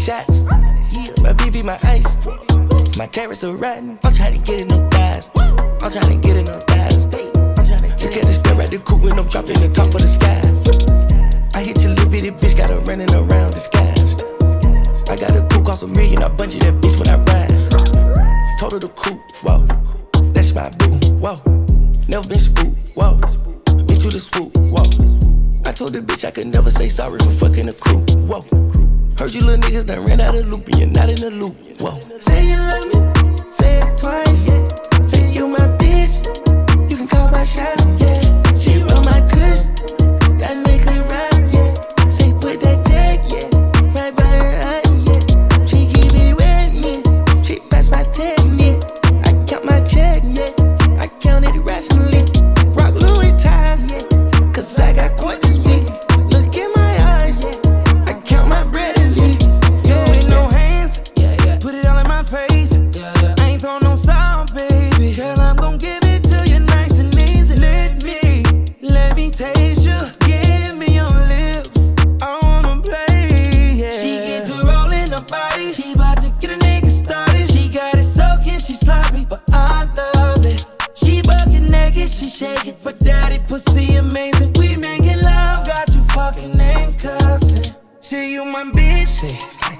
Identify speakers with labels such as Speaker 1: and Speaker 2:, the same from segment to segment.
Speaker 1: shots. My VV, my ice. My carrots are rotten. I'm trying to get in them thighs. I'm trying to get in them thighs. Look at the step at the coupe when I'm dropping the top of the sky. I hit your little bitty bitch, got her running around disguised. I got a coupe, cost $1 million, I bungee that bitch when I ride. Told her the coupe, whoa, that's my boo, whoa. Never been spooked, whoa, into the swoop, whoa. I told the bitch I could never say sorry for fucking the crew, whoa. Heard you little niggas done ran out of loop and you're not in the loop, whoa. Say you love me, say it twice, yeah. Say you my bitch, you can call my shots, yeah. She run my good, that make her ride, yeah. Say put that tag, yeah, right by her eye, yeah. She keep it with me, she pass my test, yeah. I count my check, yeah, I count it rationally. Rock Louis ties, yeah, cause I got caught this week. Look in my eyes, yeah, I count my bread and leave. You ain't no hands, put it all in my face. I ain't throw no sound, baby. Girl, I'm gon' give it to you nice and easy. Let me taste you. Give me your lips. I wanna play, yeah. She get to rollin' her body. She bout to get a nigga started. She got it soaking, she sloppy, but I love it. She bucket naked, she shake it for daddy. Pussy amazing, we making love. Got you fucking and cussing. See you my bitch. See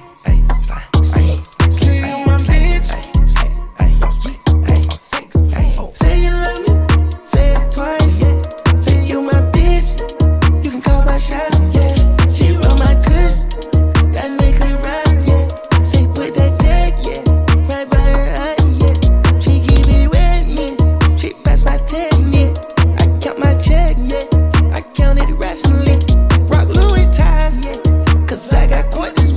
Speaker 1: you my bitch. Say you love me, say it twice, yeah. Say you my bitch, you can call my shots, yeah. She run my good, that make her ride, yeah. Say put that tag, yeah, right by her eye, yeah. She keep it with me, she pass my test, yeah. I count my check, yeah, I count it rationally. Rock Louis ties, yeah, cause I got caught this